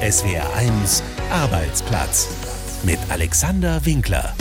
SWR1 Arbeitsplatz mit Alexander Winkler.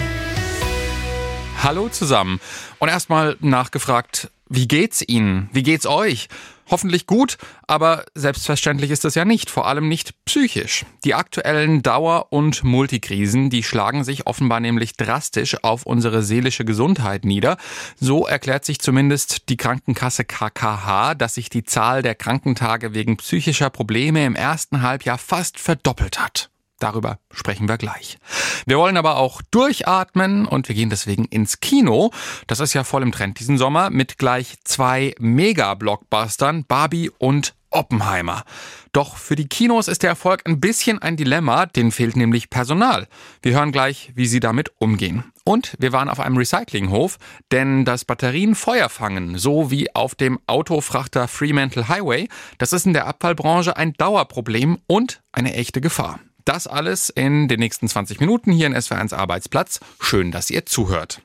Hallo zusammen und erstmal nachgefragt, wie geht's Ihnen? Wie geht's euch? Hoffentlich gut, aber selbstverständlich ist das ja nicht, vor allem nicht psychisch. Die aktuellen Dauer- und Multikrisen, die schlagen sich offenbar nämlich drastisch auf unsere seelische Gesundheit nieder. So erklärt sich zumindest die Krankenkasse KKH, dass sich die Zahl der Krankentage wegen psychischer Probleme im ersten Halbjahr fast verdoppelt hat. Darüber sprechen wir gleich. Wir wollen aber auch durchatmen und wir gehen deswegen ins Kino. Das ist ja voll im Trend diesen Sommer mit gleich 2 Mega-Blockbustern, Barbie und Oppenheimer. Doch für die Kinos ist der Erfolg ein bisschen ein Dilemma, denen fehlt nämlich Personal. Wir hören gleich, wie sie damit umgehen. Und wir waren auf einem Recyclinghof, denn dass Batterien Feuer fangen, so wie auf dem Autofrachter Fremantle Highway, das ist in der Abfallbranche ein Dauerproblem und eine echte Gefahr. Das alles in den nächsten 20 Minuten hier in SWR1 Arbeitsplatz. Schön, dass ihr zuhört.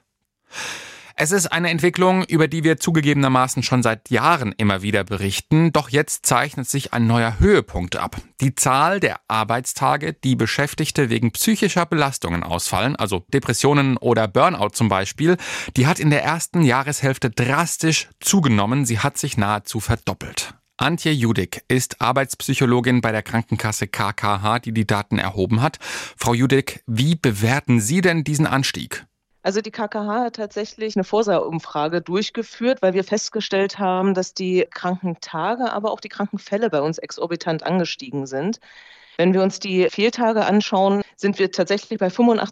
Es ist eine Entwicklung, über die wir zugegebenermaßen schon seit Jahren immer wieder berichten. Doch jetzt zeichnet sich ein neuer Höhepunkt ab. Die Zahl der Arbeitstage, die Beschäftigte wegen psychischer Belastungen ausfallen, also Depressionen oder Burnout zum Beispiel, die hat in der ersten Jahreshälfte drastisch zugenommen. Sie hat sich nahezu verdoppelt. Antje Judik ist Arbeitspsychologin bei der Krankenkasse KKH, die die Daten erhoben hat. Frau Judik, wie bewerten Sie denn diesen Anstieg? Also die KKH hat tatsächlich eine Vorsaumfrage durchgeführt, weil wir festgestellt haben, dass die Krankentage, aber auch die Krankenfälle bei uns exorbitant angestiegen sind. Wenn wir uns die Fehltage anschauen, sind wir tatsächlich bei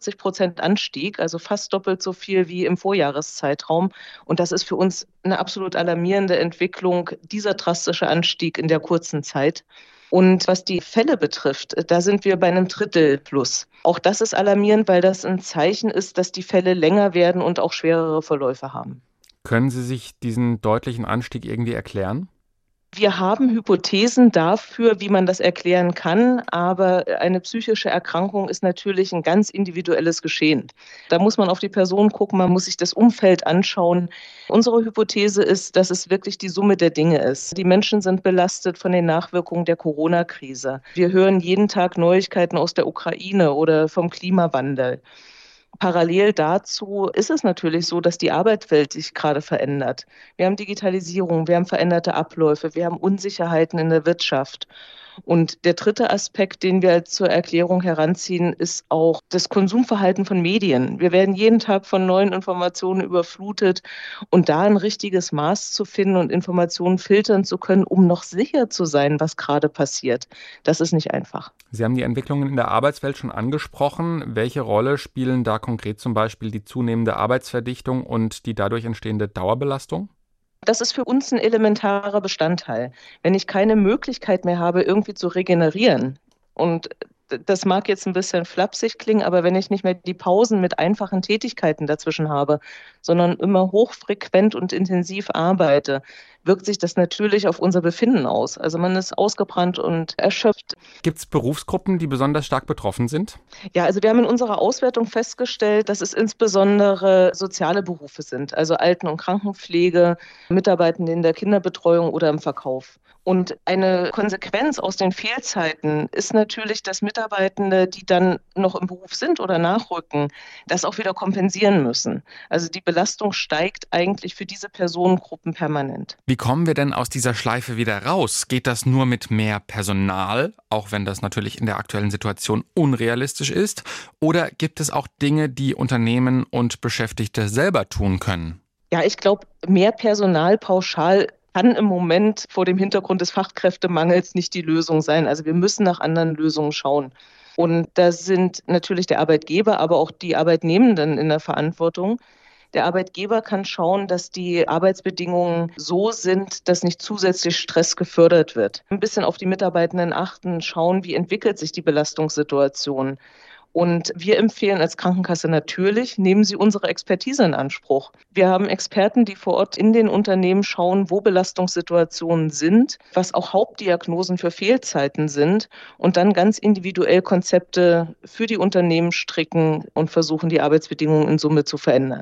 85% Anstieg, also fast doppelt so viel wie im Vorjahreszeitraum. Und das ist für uns eine absolut alarmierende Entwicklung, dieser drastische Anstieg in der kurzen Zeit. Und was die Fälle betrifft, da sind wir bei einem Drittel plus. Auch das ist alarmierend, weil das ein Zeichen ist, dass die Fälle länger werden und auch schwerere Verläufe haben. Können Sie sich diesen deutlichen Anstieg irgendwie erklären? Wir haben Hypothesen dafür, wie man das erklären kann, aber eine psychische Erkrankung ist natürlich ein ganz individuelles Geschehen. Da muss man auf die Person gucken, man muss sich das Umfeld anschauen. Unsere Hypothese ist, dass es wirklich die Summe der Dinge ist. Die Menschen sind belastet von den Nachwirkungen der Corona-Krise. Wir hören jeden Tag Neuigkeiten aus der Ukraine oder vom Klimawandel. Parallel dazu ist es natürlich so, dass die Arbeitswelt sich gerade verändert. Wir haben Digitalisierung, wir haben veränderte Abläufe, wir haben Unsicherheiten in der Wirtschaft. Und der dritte Aspekt, den wir zur Erklärung heranziehen, ist auch das Konsumverhalten von Medien. Wir werden jeden Tag von neuen Informationen überflutet und da ein richtiges Maß zu finden und Informationen filtern zu können, um noch sicher zu sein, was gerade passiert, das ist nicht einfach. Sie haben die Entwicklungen in der Arbeitswelt schon angesprochen. Welche Rolle spielen da konkret zum Beispiel die zunehmende Arbeitsverdichtung und die dadurch entstehende Dauerbelastung? Das ist für uns ein elementarer Bestandteil. Wenn ich keine Möglichkeit mehr habe, irgendwie zu regenerieren, und das mag jetzt ein bisschen flapsig klingen, aber wenn ich nicht mehr die Pausen mit einfachen Tätigkeiten dazwischen habe, sondern immer hochfrequent und intensiv arbeite, wirkt sich das natürlich auf unser Befinden aus. Also man ist ausgebrannt und erschöpft. Gibt es Berufsgruppen, die besonders stark betroffen sind? Ja, also wir haben in unserer Auswertung festgestellt, dass es insbesondere soziale Berufe sind, also Alten- und Krankenpflege, Mitarbeitende in der Kinderbetreuung oder im Verkauf. Und eine Konsequenz aus den Fehlzeiten ist natürlich, dass Mitarbeitende, die dann noch im Beruf sind oder nachrücken, das auch wieder kompensieren müssen. Also die Belastung steigt eigentlich für diese Personengruppen permanent. Wie kommen wir denn aus dieser Schleife wieder raus? Geht das nur mit mehr Personal, auch wenn das natürlich in der aktuellen Situation unrealistisch ist? Oder gibt es auch Dinge, die Unternehmen und Beschäftigte selber tun können? Ja, ich glaube, mehr Personal pauschal kann im Moment vor dem Hintergrund des Fachkräftemangels nicht die Lösung sein. Also wir müssen nach anderen Lösungen schauen. Und da sind natürlich der Arbeitgeber, aber auch die Arbeitnehmenden in der Verantwortung. Der Arbeitgeber kann schauen, dass die Arbeitsbedingungen so sind, dass nicht zusätzlich Stress gefördert wird. Ein bisschen auf die Mitarbeitenden achten, schauen, wie entwickelt sich die Belastungssituation. Und wir empfehlen als Krankenkasse natürlich, nehmen Sie unsere Expertise in Anspruch. Wir haben Experten, die vor Ort in den Unternehmen schauen, wo Belastungssituationen sind, was auch Hauptdiagnosen für Fehlzeiten sind und dann ganz individuell Konzepte für die Unternehmen stricken und versuchen, die Arbeitsbedingungen in Summe zu verändern.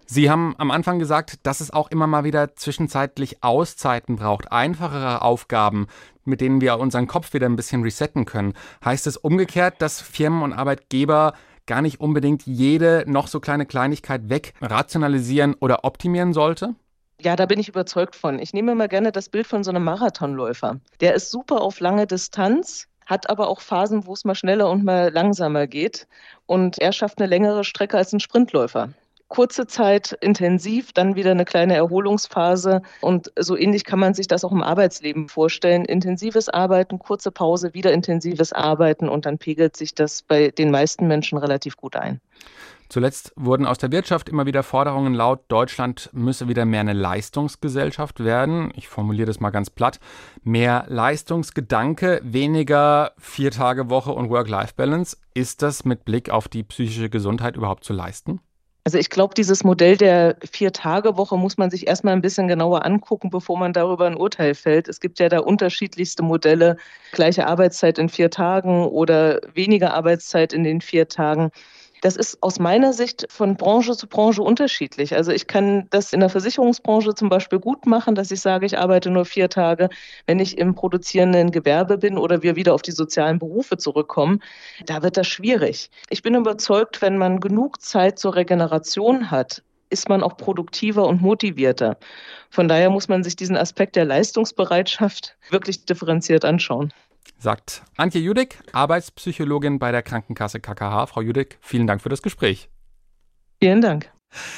Sie haben am Anfang gesagt, dass es auch immer mal wieder zwischenzeitlich Auszeiten braucht, einfachere Aufgaben, mit denen wir unseren Kopf wieder ein bisschen resetten können. Heißt es umgekehrt, dass Firmen und Arbeitgeber gar nicht unbedingt jede noch so kleine Kleinigkeit wegrationalisieren oder optimieren sollte? Ja, da bin ich überzeugt von. Ich nehme immer gerne das Bild von so einem Marathonläufer. Der ist super auf lange Distanz, hat aber auch Phasen, wo es mal schneller und mal langsamer geht. Und er schafft eine längere Strecke als ein Sprintläufer. Kurze Zeit intensiv, dann wieder eine kleine Erholungsphase. Und so ähnlich kann man sich das auch im Arbeitsleben vorstellen. Intensives Arbeiten, kurze Pause, wieder intensives Arbeiten und dann pegelt sich das bei den meisten Menschen relativ gut ein. Zuletzt wurden aus der Wirtschaft immer wieder Forderungen laut, Deutschland müsse wieder mehr eine Leistungsgesellschaft werden. Ich formuliere das mal ganz platt. Mehr Leistungsgedanke, weniger 4-Tage-Woche und Work-Life-Balance. Ist das mit Blick auf die psychische Gesundheit überhaupt zu leisten? Also ich glaube, dieses Modell der 4-Tage-Woche muss man sich erstmal ein bisschen genauer angucken, bevor man darüber ein Urteil fällt. Es gibt ja da unterschiedlichste Modelle, gleiche Arbeitszeit in 4 Tagen oder weniger Arbeitszeit in den 4 Tagen. Das ist aus meiner Sicht von Branche zu Branche unterschiedlich. Also ich kann das in der Versicherungsbranche zum Beispiel gut machen, dass ich sage, ich arbeite nur 4 Tage. Wenn ich im produzierenden Gewerbe bin oder wir wieder auf die sozialen Berufe zurückkommen, da wird das schwierig. Ich bin überzeugt, wenn man genug Zeit zur Regeneration hat, ist man auch produktiver und motivierter. Von daher muss man sich diesen Aspekt der Leistungsbereitschaft wirklich differenziert anschauen. Sagt Antje Judik, Arbeitspsychologin bei der Krankenkasse KKH. Frau Judik, vielen Dank für das Gespräch. Vielen Dank.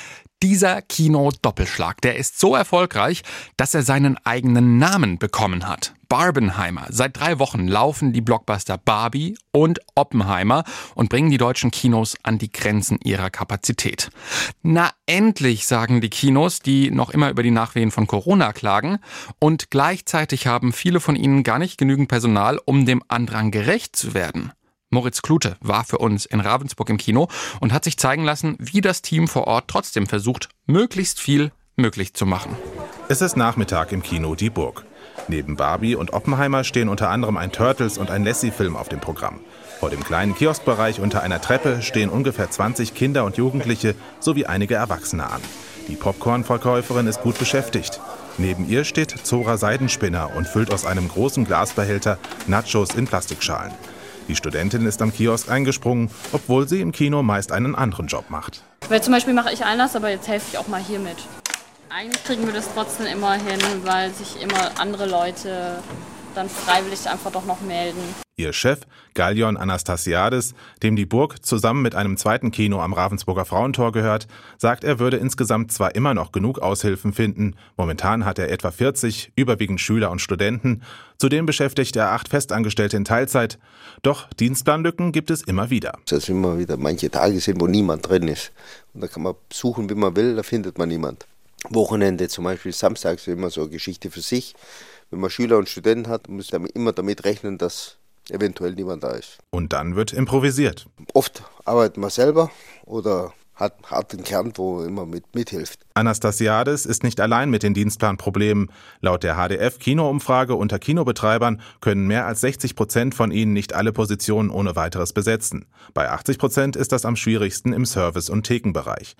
Dieser Kino-Doppelschlag, der ist so erfolgreich, dass er seinen eigenen Namen bekommen hat. Barbenheimer. Seit 3 Wochen laufen die Blockbuster Barbie und Oppenheimer und bringen die deutschen Kinos an die Grenzen ihrer Kapazität. Na endlich, sagen die Kinos, die noch immer über die Nachwehen von Corona klagen. Und gleichzeitig haben viele von ihnen gar nicht genügend Personal, um dem Andrang gerecht zu werden. Moritz Klute war für uns in Ravensburg im Kino und hat sich zeigen lassen, wie das Team vor Ort trotzdem versucht, möglichst viel möglich zu machen. Es ist Nachmittag im Kino Die Burg. Neben Barbie und Oppenheimer stehen unter anderem ein Turtles und ein Lassie-Film auf dem Programm. Vor dem kleinen Kioskbereich unter einer Treppe stehen ungefähr 20 Kinder und Jugendliche sowie einige Erwachsene an. Die Popcorn-Verkäuferin ist gut beschäftigt. Neben ihr steht Zora Seidenspinner und füllt aus einem großen Glasbehälter Nachos in Plastikschalen. Die Studentin ist am Kiosk eingesprungen, obwohl sie im Kino meist einen anderen Job macht. Weil zum Beispiel mache ich Einlass, aber jetzt helfe ich auch mal hier mit. Eigentlich kriegen wir das trotzdem immer hin, weil sich immer andere Leute dann freiwillig einfach doch noch melden. Ihr Chef, Gallion Anastasiades, dem die Burg zusammen mit einem zweiten Kino am Ravensburger Frauentor gehört, sagt, er würde insgesamt zwar immer noch genug Aushilfen finden. Momentan hat er etwa 40, überwiegend Schüler und Studenten. Zudem beschäftigt er 8 Festangestellte in Teilzeit. Doch Dienstplanlücken gibt es immer wieder. Dass immer wieder manche Tage sind, wo niemand drin ist. Und da kann man suchen, wie man will, da findet man niemand. Wochenende, zum Beispiel samstags, ist immer so eine Geschichte für sich. Wenn man Schüler und Studenten hat, muss man immer damit rechnen, dass eventuell niemand da ist. Und dann wird improvisiert. Oft arbeitet man selber oder hat einen Kern, wo immer mithilft. Anastasiades ist nicht allein mit den Dienstplanproblemen. Laut der HDF-Kino-Umfrage unter Kinobetreibern können mehr als 60% von ihnen nicht alle Positionen ohne weiteres besetzen. Bei 80% ist das am schwierigsten im Service- und Thekenbereich.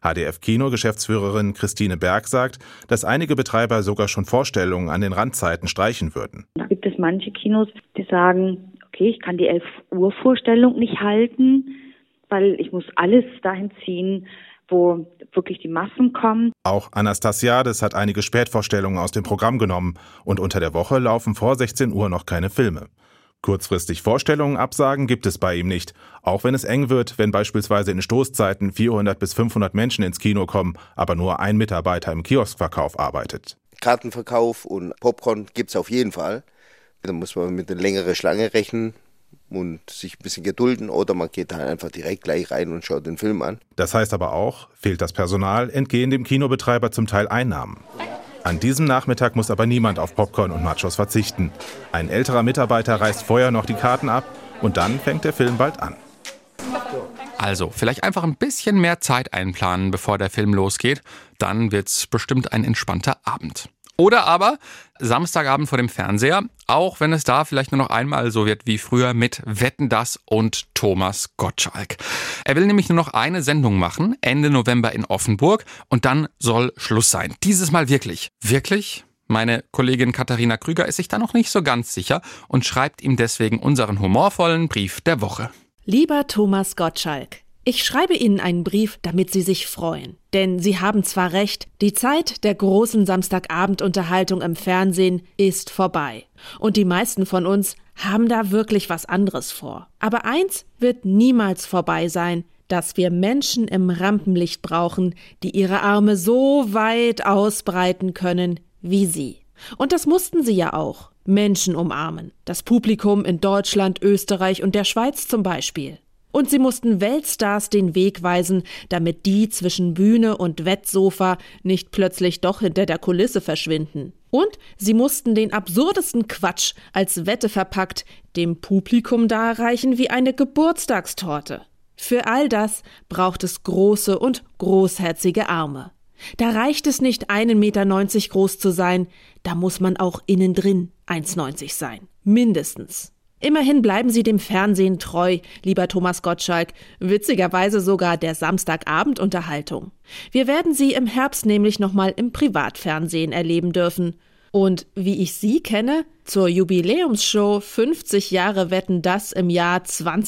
HDF-Kino-Geschäftsführerin Christine Berg sagt, dass einige Betreiber sogar schon Vorstellungen an den Randzeiten streichen würden. Da gibt es manche Kinos, die sagen, okay, ich kann die 11 Uhr Vorstellung nicht halten, weil ich muss alles dahin ziehen, wo wirklich die Massen kommen. Auch Anastasiades hat einige Spätvorstellungen aus dem Programm genommen und unter der Woche laufen vor 16 Uhr noch keine Filme. Kurzfristig Vorstellungen absagen gibt es bei ihm nicht, auch wenn es eng wird, wenn beispielsweise in Stoßzeiten 400 bis 500 Menschen ins Kino kommen, aber nur ein Mitarbeiter im Kioskverkauf arbeitet. Kartenverkauf und Popcorn gibt es auf jeden Fall. Da muss man mit einer längeren Schlange rechnen und sich ein bisschen gedulden oder man geht dann einfach direkt gleich rein und schaut den Film an. Das heißt aber auch, fehlt das Personal, entgehen dem Kinobetreiber zum Teil Einnahmen. An diesem Nachmittag muss aber niemand auf Popcorn und Nachos verzichten. Ein älterer Mitarbeiter reißt vorher noch die Karten ab und dann fängt der Film bald an. Also, vielleicht einfach ein bisschen mehr Zeit einplanen, bevor der Film losgeht. Dann wird's bestimmt ein entspannter Abend. Oder aber Samstagabend vor dem Fernseher, auch wenn es da vielleicht nur noch einmal so wird wie früher mit Wetten, dass und Thomas Gottschalk. Er will nämlich nur noch eine Sendung machen, Ende November in Offenburg, und dann soll Schluss sein. Dieses Mal wirklich. Wirklich? Meine Kollegin Katharina Krüger ist sich da noch nicht so ganz sicher und schreibt ihm deswegen unseren humorvollen Brief der Woche. Lieber Thomas Gottschalk, ich schreibe Ihnen einen Brief, damit Sie sich freuen. Denn Sie haben zwar recht, die Zeit der großen Samstagabendunterhaltung im Fernsehen ist vorbei. Und die meisten von uns haben da wirklich was anderes vor. Aber eins wird niemals vorbei sein, dass wir Menschen im Rampenlicht brauchen, die ihre Arme so weit ausbreiten können wie Sie. Und das mussten Sie ja auch. Menschen umarmen. Das Publikum in Deutschland, Österreich und der Schweiz zum Beispiel. Und sie mussten Weltstars den Weg weisen, damit die zwischen Bühne und Wettsofa nicht plötzlich doch hinter der Kulisse verschwinden. Und sie mussten den absurdesten Quatsch als Wette verpackt dem Publikum darreichen wie eine Geburtstagstorte. Für all das braucht es große und großherzige Arme. Da reicht es nicht, 1,90 Meter groß zu sein, da muss man auch innen drin 1,90 sein. Mindestens. Immerhin bleiben Sie dem Fernsehen treu, lieber Thomas Gottschalk, witzigerweise sogar der Samstagabendunterhaltung. Wir werden Sie im Herbst nämlich nochmal im Privatfernsehen erleben dürfen. Und wie ich Sie kenne, zur Jubiläumsshow 50 Jahre Wetten, dass im Jahr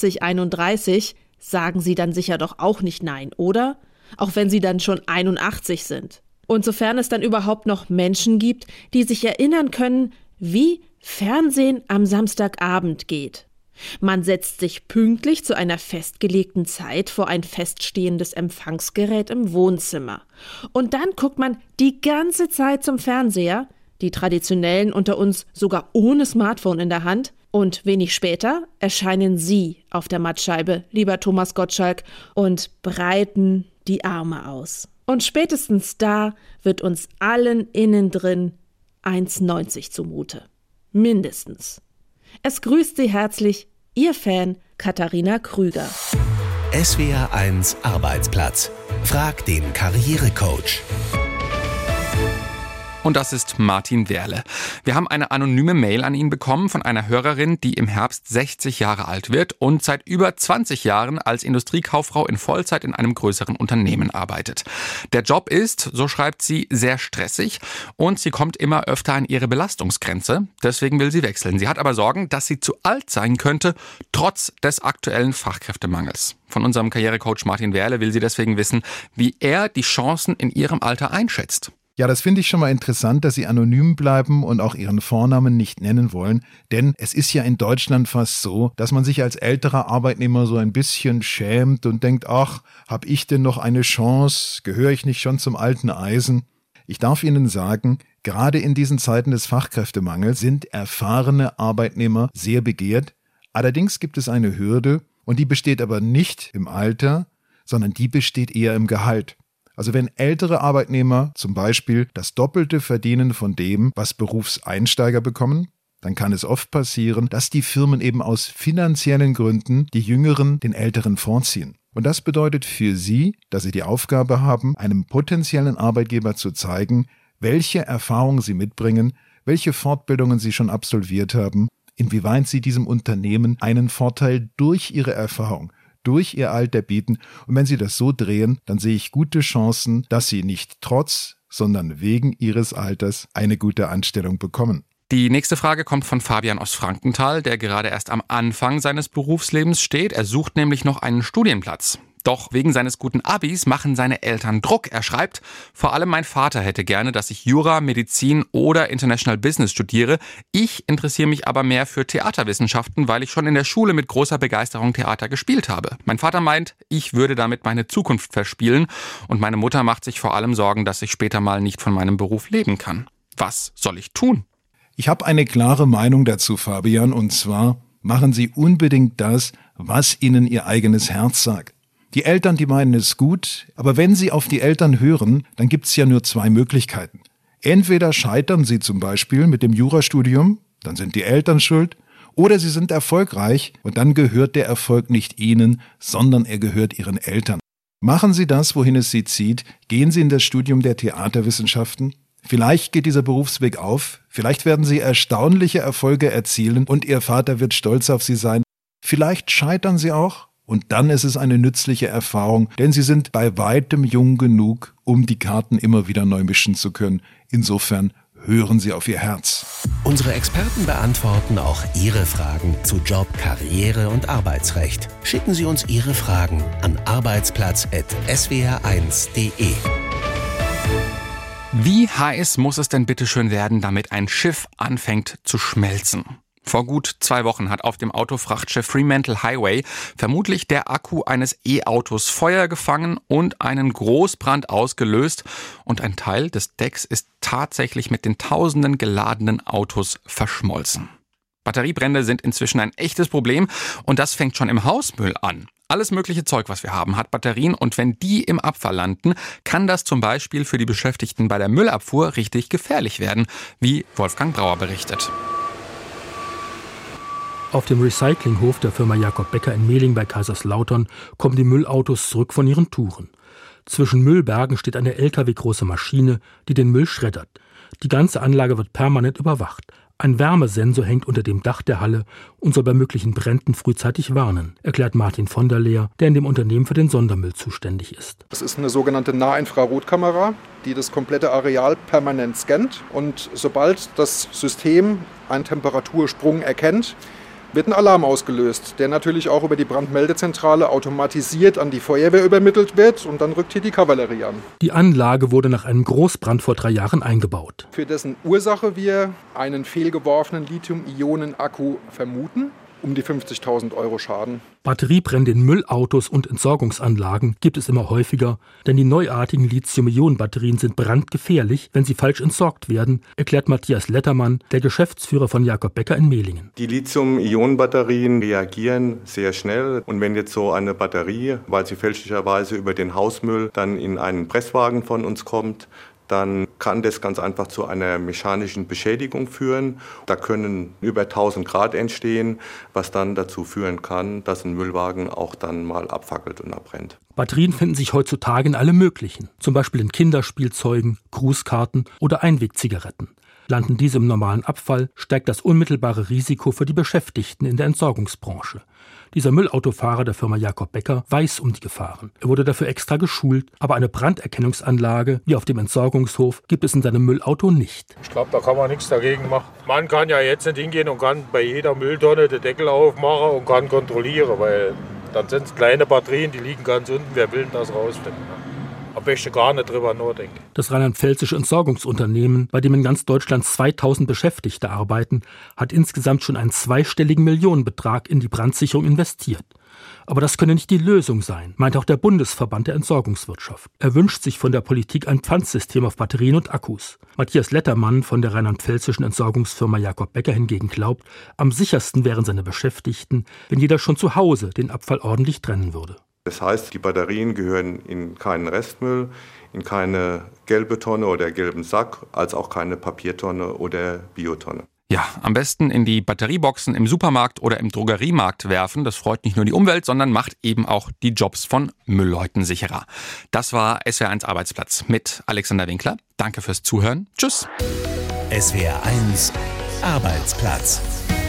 2031, sagen Sie dann sicher doch auch nicht nein, oder? Auch wenn Sie dann schon 81 sind. Und sofern es dann überhaupt noch Menschen gibt, die sich erinnern können, wie Fernsehen am Samstagabend geht. Man setzt sich pünktlich zu einer festgelegten Zeit vor ein feststehendes Empfangsgerät im Wohnzimmer. Und dann guckt man die ganze Zeit zum Fernseher, die Traditionellen unter uns sogar ohne Smartphone in der Hand. Und wenig später erscheinen Sie auf der Mattscheibe, lieber Thomas Gottschalk, und breiten die Arme aus. Und spätestens da wird uns allen innen drin 1,90 zumute. Mindestens. Es grüßt Sie herzlich, Ihr Fan Katharina Krüger. SWR1 Arbeitsplatz. Frag den Karrierecoach. Und das ist Martin Werle. Wir haben eine anonyme Mail an ihn bekommen von einer Hörerin, die im Herbst 60 Jahre alt wird und seit über 20 Jahren als Industriekauffrau in Vollzeit in einem größeren Unternehmen arbeitet. Der Job ist, so schreibt sie, sehr stressig und sie kommt immer öfter an ihre Belastungsgrenze. Deswegen will sie wechseln. Sie hat aber Sorgen, dass sie zu alt sein könnte, trotz des aktuellen Fachkräftemangels. Von unserem Karrierecoach Martin Werle will sie deswegen wissen, wie er die Chancen in ihrem Alter einschätzt. Ja, das finde ich schon mal interessant, dass Sie anonym bleiben und auch Ihren Vornamen nicht nennen wollen. Denn es ist ja in Deutschland fast so, dass man sich als älterer Arbeitnehmer so ein bisschen schämt und denkt, ach, habe ich denn noch eine Chance? Gehöre ich nicht schon zum alten Eisen? Ich darf Ihnen sagen, gerade in diesen Zeiten des Fachkräftemangels sind erfahrene Arbeitnehmer sehr begehrt. Allerdings gibt es eine Hürde und die besteht aber nicht im Alter, sondern die besteht eher im Gehalt. Also wenn ältere Arbeitnehmer zum Beispiel das Doppelte verdienen von dem, was Berufseinsteiger bekommen, dann kann es oft passieren, dass die Firmen eben aus finanziellen Gründen die Jüngeren den Älteren vorziehen. Und das bedeutet für Sie, dass Sie die Aufgabe haben, einem potenziellen Arbeitgeber zu zeigen, welche Erfahrungen Sie mitbringen, welche Fortbildungen Sie schon absolviert haben, inwieweit Sie diesem Unternehmen einen Vorteil durch Ihre Erfahrung, durch Ihr Alter bieten. Und wenn Sie das so drehen, dann sehe ich gute Chancen, dass Sie nicht trotz, sondern wegen Ihres Alters eine gute Anstellung bekommen. Die nächste Frage kommt von Fabian aus Frankenthal, der gerade erst am Anfang seines Berufslebens steht. Er sucht nämlich noch einen Studienplatz. Doch wegen seines guten Abis machen seine Eltern Druck. Er schreibt, vor allem mein Vater hätte gerne, dass ich Jura, Medizin oder International Business studiere. Ich interessiere mich aber mehr für Theaterwissenschaften, weil ich schon in der Schule mit großer Begeisterung Theater gespielt habe. Mein Vater meint, ich würde damit meine Zukunft verspielen. Und meine Mutter macht sich vor allem Sorgen, dass ich später mal nicht von meinem Beruf leben kann. Was soll ich tun? Ich habe eine klare Meinung dazu, Fabian, und zwar machen Sie unbedingt das, was Ihnen Ihr eigenes Herz sagt. Die Eltern, die meinen es gut, aber wenn Sie auf die Eltern hören, dann gibt es ja nur zwei Möglichkeiten. Entweder scheitern Sie zum Beispiel mit dem Jurastudium, dann sind die Eltern schuld, oder Sie sind erfolgreich und dann gehört der Erfolg nicht Ihnen, sondern er gehört Ihren Eltern. Machen Sie das, wohin es Sie zieht, gehen Sie in das Studium der Theaterwissenschaften. Vielleicht geht dieser Berufsweg auf, vielleicht werden Sie erstaunliche Erfolge erzielen und Ihr Vater wird stolz auf Sie sein. Vielleicht scheitern Sie auch und dann ist es eine nützliche Erfahrung, denn Sie sind bei weitem jung genug, um die Karten immer wieder neu mischen zu können. Insofern hören Sie auf Ihr Herz. Unsere Experten beantworten auch Ihre Fragen zu Job, Karriere und Arbeitsrecht. Schicken Sie uns Ihre Fragen an arbeitsplatz@swr1.de. Wie heiß muss es denn bitteschön werden, damit ein Schiff anfängt zu schmelzen? Vor gut 2 Wochen hat auf dem Autofrachtschiff Fremantle Highway vermutlich der Akku eines E-Autos Feuer gefangen und einen Großbrand ausgelöst. Und ein Teil des Decks ist tatsächlich mit den tausenden geladenen Autos verschmolzen. Batteriebrände sind inzwischen ein echtes Problem und das fängt schon im Hausmüll an. Alles mögliche Zeug, was wir haben, hat Batterien und wenn die im Abfall landen, kann das zum Beispiel für die Beschäftigten bei der Müllabfuhr richtig gefährlich werden, wie Wolfgang Brauer berichtet. Auf dem Recyclinghof der Firma Jakob Becker in Mehling bei Kaiserslautern kommen die Müllautos zurück von ihren Touren. Zwischen Müllbergen steht eine LKW-große Maschine, die den Müll schreddert. Die ganze Anlage wird permanent überwacht. Ein Wärmesensor hängt unter dem Dach der Halle und soll bei möglichen Bränden frühzeitig warnen, erklärt Martin von der Leer, der in dem Unternehmen für den Sondermüll zuständig ist. Das ist eine sogenannte Nahinfrarotkamera, die das komplette Areal permanent scannt. Und sobald das System einen Temperatursprung erkennt, wird ein Alarm ausgelöst, der natürlich auch über die Brandmeldezentrale automatisiert an die Feuerwehr übermittelt wird und dann rückt hier die Kavallerie an. Die Anlage wurde nach einem Großbrand vor 3 Jahren eingebaut. Für dessen Ursache wir einen fehlgeworfenen Lithium-Ionen-Akku vermuten, um die 50.000 € Schaden. Batteriebrände in Müllautos und Entsorgungsanlagen gibt es immer häufiger, denn die neuartigen Lithium-Ionen-Batterien sind brandgefährlich, wenn sie falsch entsorgt werden, erklärt Matthias Lettermann, der Geschäftsführer von Jakob Becker in Mehlingen. Die Lithium-Ionen-Batterien reagieren sehr schnell und wenn jetzt so eine Batterie, weil sie fälschlicherweise über den Hausmüll dann in einen Presswagen von uns kommt, dann kann das ganz einfach zu einer mechanischen Beschädigung führen. Da können über 1000 Grad entstehen, was dann dazu führen kann, dass ein Müllwagen auch dann mal abfackelt und abbrennt. Batterien finden sich heutzutage in allem Möglichen, zum Beispiel in Kinderspielzeugen, Grußkarten oder Einwegzigaretten. Landen diese im normalen Abfall, steigt das unmittelbare Risiko für die Beschäftigten in der Entsorgungsbranche. Dieser Müllautofahrer der Firma Jakob Becker weiß um die Gefahren. Er wurde dafür extra geschult, aber eine Branderkennungsanlage wie auf dem Entsorgungshof gibt es in seinem Müllauto nicht. Ich glaube, da kann man nichts dagegen machen. Man kann ja jetzt nicht hingehen und kann bei jeder Mülltonne den Deckel aufmachen und kann kontrollieren, weil dann sind es kleine Batterien, die liegen ganz unten. Wer will denn das rausfinden? Am besten gar nicht drüber nachdenken. Das rheinland-pfälzische Entsorgungsunternehmen, bei dem in ganz Deutschland 2000 Beschäftigte arbeiten, hat insgesamt schon einen zweistelligen Millionenbetrag in die Brandsicherung investiert. Aber das könne nicht die Lösung sein, meint auch der Bundesverband der Entsorgungswirtschaft. Er wünscht sich von der Politik ein Pfandsystem auf Batterien und Akkus. Matthias Lettermann von der rheinland-pfälzischen Entsorgungsfirma Jakob Becker hingegen glaubt, am sichersten wären seine Beschäftigten, wenn jeder schon zu Hause den Abfall ordentlich trennen würde. Das heißt, die Batterien gehören in keinen Restmüll, in keine gelbe Tonne oder gelben Sack, als auch keine Papiertonne oder Biotonne. Ja, am besten in die Batterieboxen im Supermarkt oder im Drogeriemarkt werfen. Das freut nicht nur die Umwelt, sondern macht eben auch die Jobs von Müllleuten sicherer. Das war SWR1 Arbeitsplatz mit Alexander Winkler. Danke fürs Zuhören. Tschüss. SWR1 Arbeitsplatz.